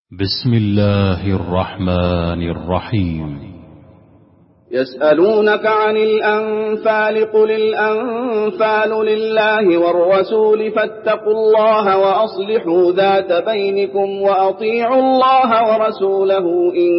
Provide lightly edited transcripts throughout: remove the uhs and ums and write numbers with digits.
بسم الله الرحمن الرحيم. يسألونك عن الأنفال قل الأنفال لله والرسول فاتقوا الله وأصلحوا ذات بينكم وأطيعوا الله ورسوله إن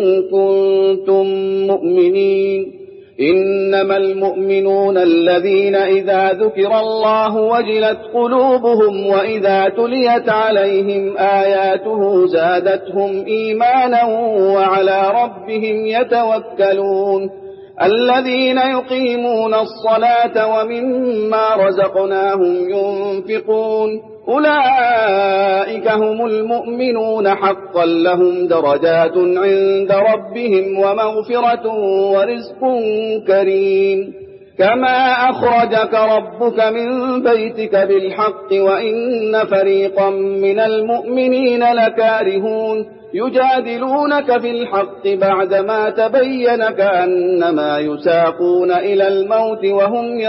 كنتم مؤمنين. إنما المؤمنون الذين إذا ذكر الله وجلت قلوبهم وإذا تليت عليهم آياته زادتهم إيمانا وعلى ربهم يتوكلون. الذين يقيمون الصلاة ومما رزقناهم ينفقون أولئك هم المؤمنون حقا لهم درجات عند ربهم ومغفرة ورزق كريم. كما أخرجك ربك من بيتك بالحق وإن فريقا من المؤمنين لكارهون يجادلونك في الحق بعدما تبين كأنما يساقون إلى الموت وهم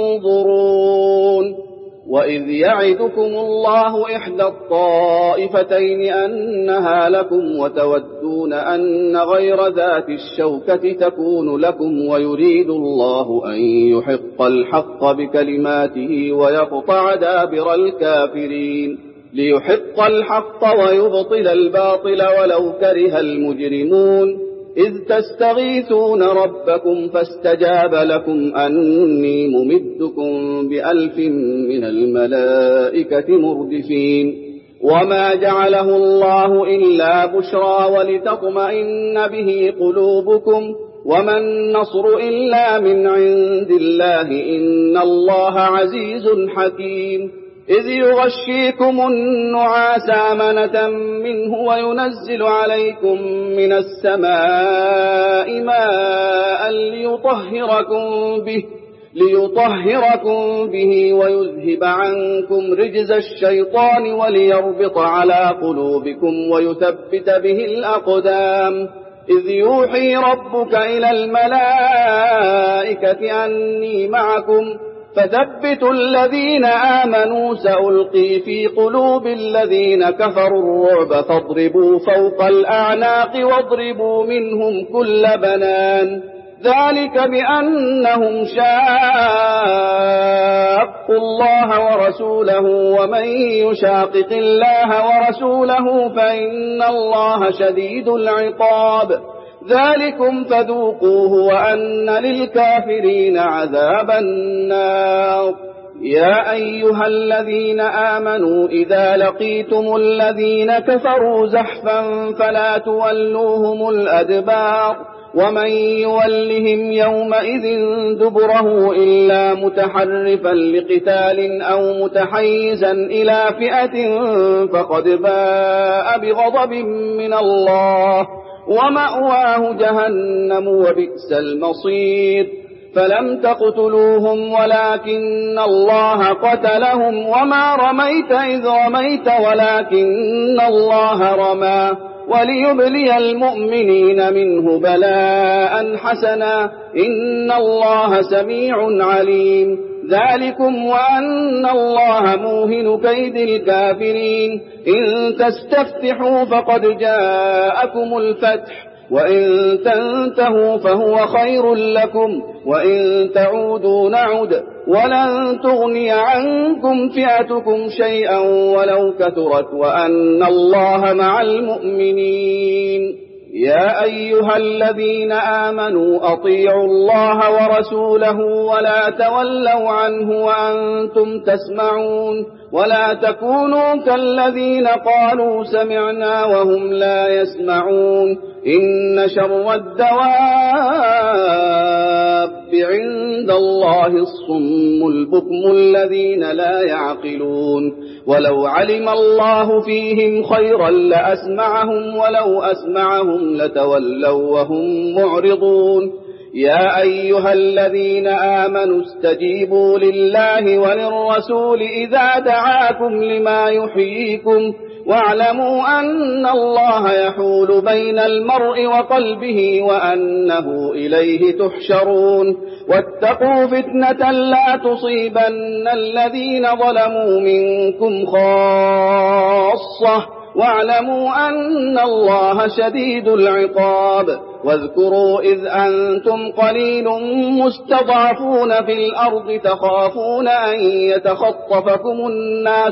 ينظرون. وإذ يعدكم الله إحدى الطائفتين أنها لكم وتودون أن غير ذات الشوكة تكون لكم ويريد الله أن يحق الحق بكلماته ويقطع دابر الكافرين ليحق الحق ويبطل الباطل ولو كره المجرمون. إذ تستغيثون ربكم فاستجاب لكم أني ممدكم ب1000 من الملائكة مردفين. وما جعله الله إلا بشرى ولتطمئن به قلوبكم وما النصر إلا من عند الله إن الله عزيز حكيم. إذ يغشيكم النعاس أمنة منه وينزل عليكم من السماء ماء ليطهركم به ويذهب عنكم رجز الشيطان وليربط على قلوبكم ويثبت به الأقدام. إذ يوحي ربك إلى الملائكة أني معكم فثبتوا الذين آمنوا سألقي في قلوب الذين كفروا الرعب فاضربوا فوق الأعناق واضربوا منهم كل بنان. ذلك بأنهم شاقوا الله ورسوله ومن يشاقق الله ورسوله فإن الله شديد العقاب. ذلكم فذوقوه وأن للكافرين عذاب النار. يا أيها الذين آمنوا إذا لقيتم الذين كفروا زحفا فلا تولوهم الأدبار ومن يولهم يومئذ دبره إلا متحرفا لقتال أو متحيزا إلى فئة فقد باء بغضب من الله ومأواه جهنم وبئس المصير. فلم تقتلوهم ولكن الله قتلهم وما رميت إذ رميت ولكن الله رمى وليبلي المؤمنين منه بلاء حسنا إن الله سميع عليم. ذلكم وأن الله موهن كيد الكافرين. إن تستفتحوا فقد جاءكم الفتح وإن تنتهوا فهو خير لكم وإن تعودوا نعد ولن تغني عنكم فئتكم شيئا ولو كثرت وأن الله مع المؤمنين. يا أيها الذين آمنوا أطيعوا الله ورسوله ولا تولوا عنه وأنتم تسمعون ولا تكونوا كالذين قالوا سمعنا وهم لا يسمعون. إن شر الدواب عند الله الصم البكم الذين لا يعقلون. ولو علم الله فيهم خيرا لأسمعهم ولو أسمعهم لتولوا وهم معرضون. يا أيها الذين آمنوا استجيبوا لله وللرسول إذا دعاكم لما يحييكم واعلموا أن الله يحول بين المرء وقلبه وأنه إليه تحشرون. واتقوا فتنة لا تصيبن الذين ظلموا منكم خاصة واعلموا أن الله شديد العقاب. واذكروا إذ أنتم قليل مستضعفون في الأرض تخافون أن يتخطفكم الناس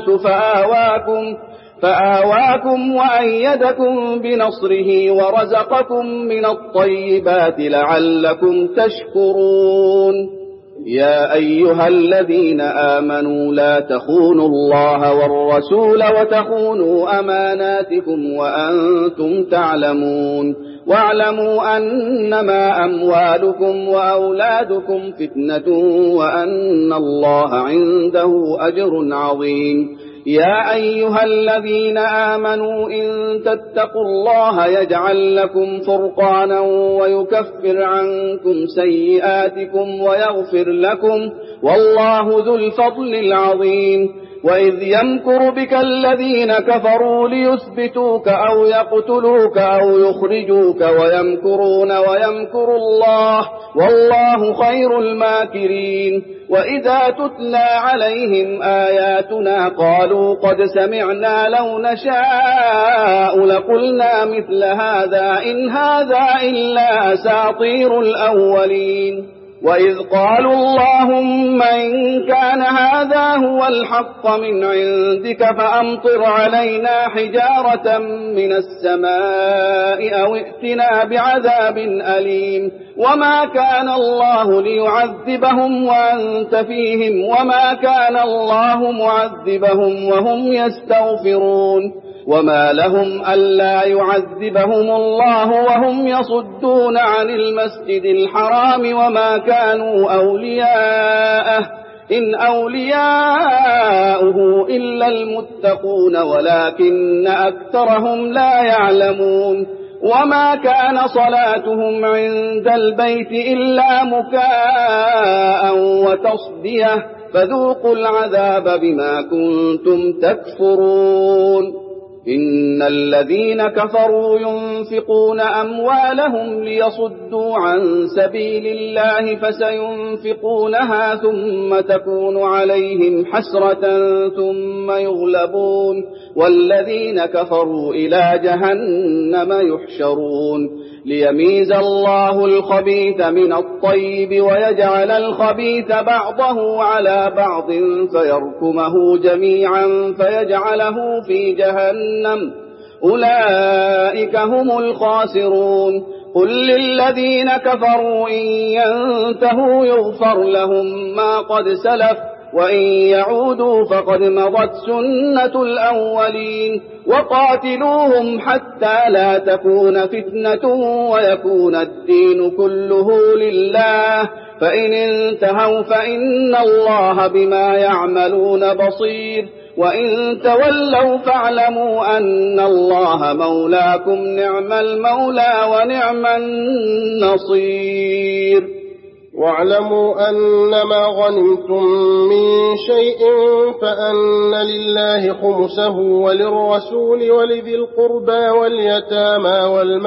فآواكم وأيدكم بنصره ورزقكم من الطيبات لعلكم تشكرون. يا أيها الذين آمنوا لا تخونوا الله والرسول وتخونوا أماناتكم وأنتم تعلمون. واعلموا أنما أموالكم وأولادكم فتنة وأن الله عنده أجر عظيم. يا أيها الذين آمنوا إن تتقوا الله يجعل لكم فرقانا ويكفر عنكم سيئاتكم ويغفر لكم والله ذو الفضل العظيم. وإذ يمكر بك الذين كفروا ليثبتوك أو يقتلوك أو يخرجوك ويمكرون ويمكر الله والله خير الماكرين. وإذا تتلى عليهم آياتنا قالوا قد سمعنا لو نشاء لقلنا مثل هذا إن هذا إلا أساطير الأولين. وإذ قالوا اللهم إن كان هذا هو الحق من عندك فأمطر علينا حجارة من السماء أو ائتنا بعذاب أليم. وما كان الله ليعذبهم وأنت فيهم وما كان الله معذبهم وهم يستغفرون. وما لهم ألا يعذبهم الله وهم يصدون عن المسجد الحرام وما كانوا أولياءه إن أولياؤه إلا المتقون ولكن أكثرهم لا يعلمون. وما كان صلاتهم عند البيت إلا مكاء وتصدية فذوقوا العذاب بما كنتم تكفرون. إن الذين كفروا ينفقون أموالهم ليصدوا عن سبيل الله فسينفقونها ثم تكون عليهم حسرة ثم يغلبون والذين كفروا إلى جهنم يحشرون. ليميز الله الخبيث من الطيب ويجعل الخبيث بعضه على بعض فيركمه جميعا فيجعله في جهنم أولئك هم الخاسرون. قل للذين كفروا إن ينتهوا يغفر لهم ما قد سلف وإن يعودوا فقد مضت سنة الأولين. وقاتلوهم حتى لا تكون فتنة ويكون الدين كله لله فإن انتهوا فإن الله بما يعملون بصير. وإن تولوا فاعلموا أن الله مولاكم نعم المولى ونعم النصير. واعلموا أنما غنمتم من شيء فأن لله خمسه وللرسول ولذي القربى واليتامى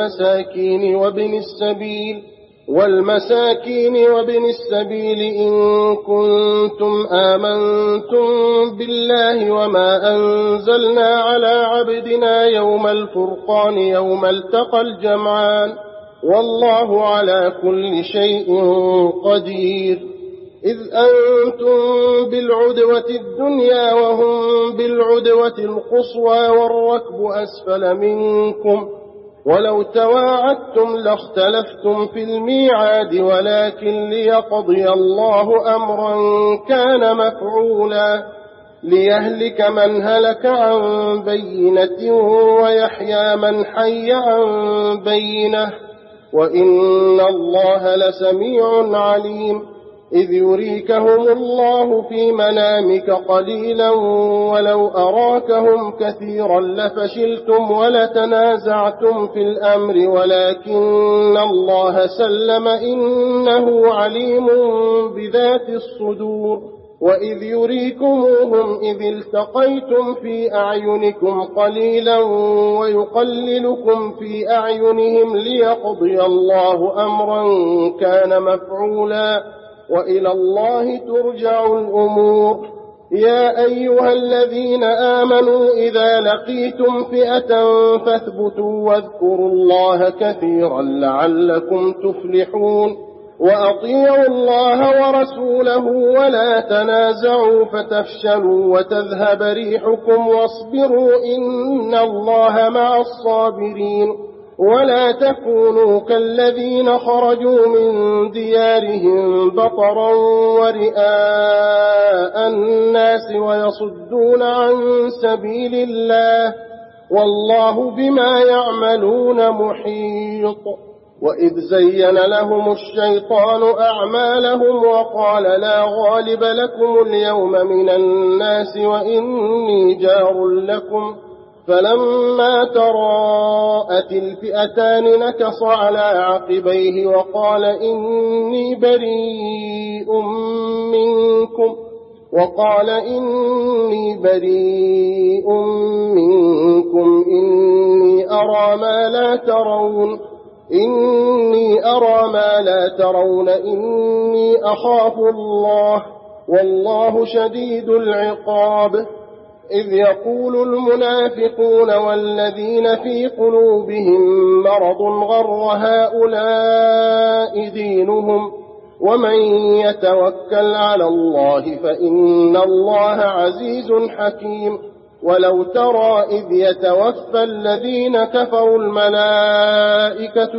والمساكين وابن السبيل إن كنتم آمنتم بالله وما أنزلنا على عبدنا يوم الفرقان يوم التقى الجمعان والله على كل شيء قدير. إذ أنتم بالعدوة الدنيا وهم بالعدوة القصوى والركب أسفل منكم ولو تواعدتم لاختلفتم في الميعاد ولكن ليقضي الله أمرا كان مفعولا ليهلك من هلك عن بينة ويحيى من حي عن بينة وإن الله لسميع عليم. إذ يريكهم الله في منامك قليلا ولو أراكهم كثيرا لفشلتم ولتنازعتم في الأمر ولكن الله سلم إنه عليم بذات الصدور. وإذ يريكموهم إذ التقيتم في أعينكم قليلا ويقللكم في أعينهم ليقضي الله أمرا كان مفعولا وإلى الله ترجع الأمور. يا أيها الذين آمنوا إذا لقيتم فئة فاثبتوا واذكروا الله كثيرا لعلكم تفلحون وأطيعوا الله ورسوله ولا تنازعوا فتفشلوا وتذهب ريحكم واصبروا إن الله مع الصابرين ولا تكونوا كالذين خرجوا من ديارهم بطرا ورئاء الناس ويصدون عن سبيل الله والله بما يعملون محيط وإذ زين لهم الشيطان أعمالهم وقال لا غالب لكم اليوم من الناس وإني جار لكم فلما تراءت الفئتان نكص على عقبيه وقال إني بريء منكم إني أرى ما لا ترون إني أخاف الله والله شديد العقاب إذ يقول المنافقون والذين في قلوبهم مرض غر هؤلاء دينهم ومن يتوكل على الله فإن الله عزيز حكيم ولو ترى إذ يتوفى الذين كفروا الملائكة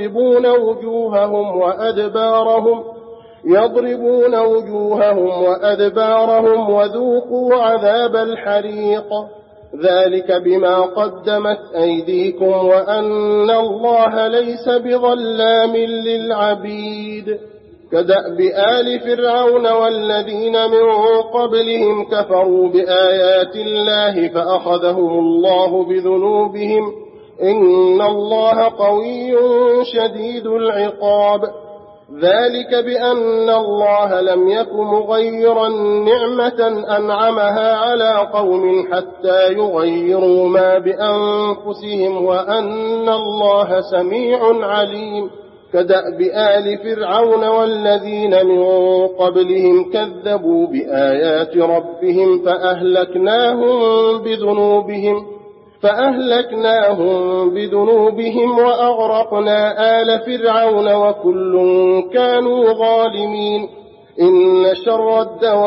يضربون وجوههم وأدبارهم وذوقوا عذاب الحريق ذلك بما قدمت أيديكم وأن الله ليس بظلام للعبيد كدأب آل فرعون والذين من قبلهم كفروا بآيات الله فأخذهم الله بذنوبهم إن الله قوي شديد العقاب ذلك بأن الله لم يك مغيرا نعمة أنعمها على قوم حتى يغيروا ما بأنفسهم وأن الله سميع عليم كدأب آل فرعون والذين من قبلهم كذبوا بآيات ربهم فأهلكناهم بذنوبهم وأغرقنا آل فرعون وكل كانوا ظالمين إن شر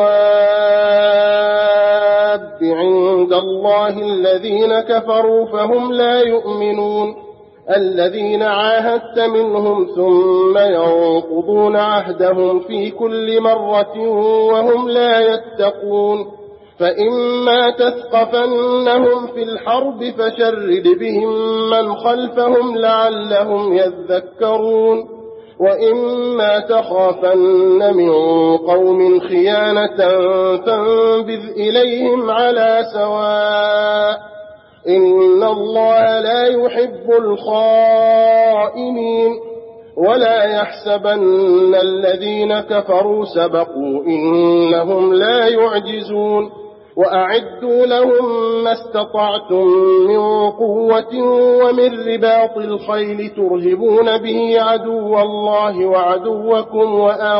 الدواب عند الله الذين كفروا فهم لا يؤمنون الذين عاهدت منهم ثم ينقضون عهدهم في كل مرة وهم لا يتقون فإما تثقفنهم في الحرب فشرد بهم من خلفهم لعلهم يذكرون وإما تخافن من قوم خيانة فانبذ إليهم على سواء إن الله لا يحب الخائنين ولا يحسبن الذين كفروا سبقوا إنهم لا يعجزون وأعدوا لهم ما استطعتم من قوة ومن رباط الخيل ترهبون به عدو الله وعدوكم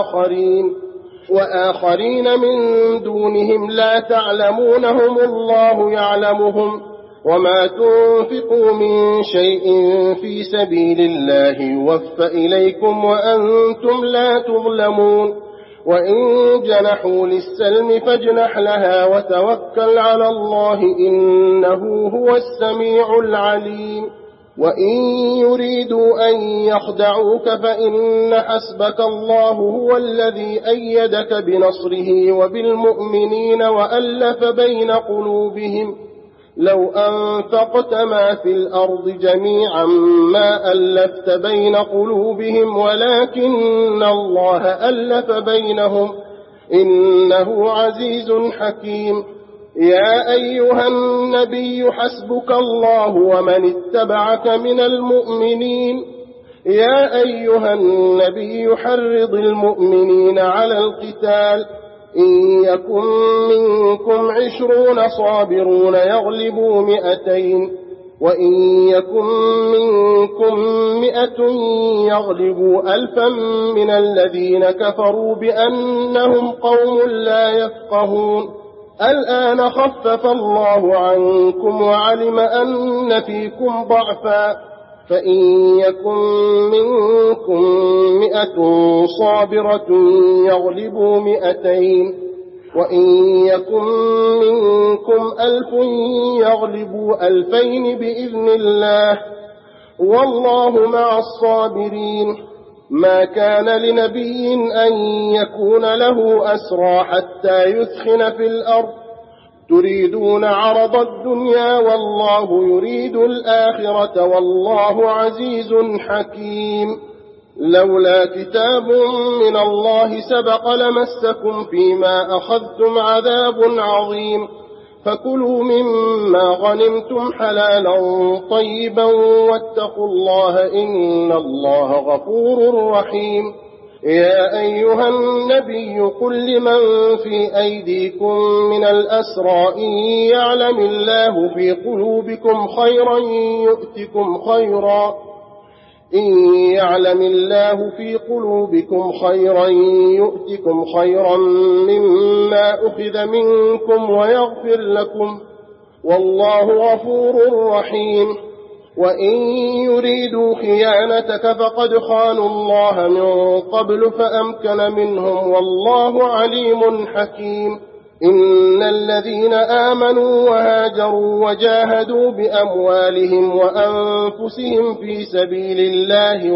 وآخرين من دونهم لا تعلمونهم الله يعلمهم وما تنفقوا من شيء في سبيل الله يوفى إليكم وأنتم لا تظلمون وإن جنحوا للسلم فاجنح لها وتوكل على الله إنه هو السميع العليم وإن يريدوا أن يخدعوك فإن حسبك الله هو الذي أيدك بنصره وبالمؤمنين وألف بين قلوبهم لو أنفقت ما في الأرض جميعا ما ألفت بين قلوبهم ولكن الله ألف بينهم إنه عزيز حكيم يا أيها النبي حسبك الله ومن اتبعك من المؤمنين يا أيها النبي حرض المؤمنين على القتال إن يكن منكم 20 صابرون يغلبوا 200 وإن يكن منكم 100 يغلبوا 1000 من الذين كفروا بأنهم قوم لا يفقهون الآن خفف الله عنكم وعلم أن فيكم ضعفا فإن يكن منكم 100 صابرة يغلبوا 200 وإن يكن منكم 1000 يغلبوا 2000 بإذن الله والله مع الصابرين. ما كان لنبي أن يكون له أسرى حتى يثخن في الأرض تريدون عرض الدنيا والله يريد الآخرة والله عزيز حكيم. لولا كتاب من الله سبق لمسكم فيما أخذتم عذاب عظيم فكلوا مما غنمتم حلالا طيبا واتقوا الله إن الله غفور رحيم. يا أيها النبي قل لمن في أيديكم من الأسرى إن يعلم الله في قلوبكم خيرا يؤتكم خيرا مما أخذ منكم ويغفر لكم والله غفور رحيم. وإن يريدوا خيانتك فقد خانوا الله من قبل فأمكن منهم والله عليم حكيم. إن الذين آمنوا وهاجروا وجاهدوا بأموالهم وأنفسهم في سبيل الله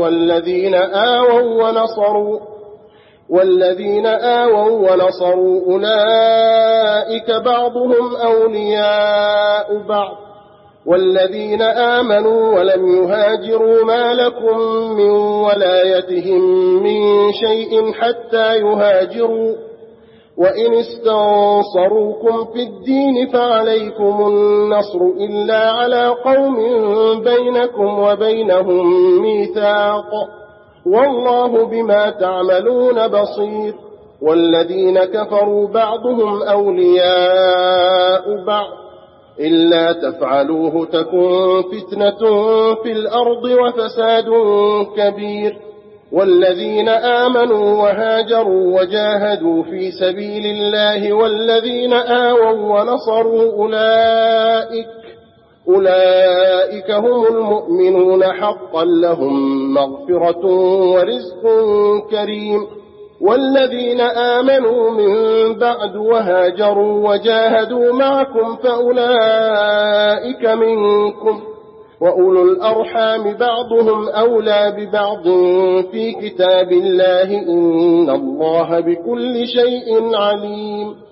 والذين آووا ونصروا أولئك بعضهم أولياء بعض والذين آمنوا ولم يهاجروا ما لكم من ولايتهم من شيء حتى يهاجروا وإن استنصروكم في الدين فعليكم النصر إلا على قوم بينكم وبينهم ميثاق والله بما تعملون بصير. والذين كفروا بعضهم أولياء بعض إلا تفعلوه تكن فتنة في الأرض وفساد كبير. والذين آمنوا وهاجروا وجاهدوا في سبيل الله والذين آووا ونصروا أولئك هم المؤمنون حقا لهم مغفرة ورزق كريم. والذين آمنوا من بعد وهاجروا وجاهدوا معكم فأولئك منكم وأولو الأرحام بعضهم أولى ببعض في كتاب الله إن الله بكل شيء عليم.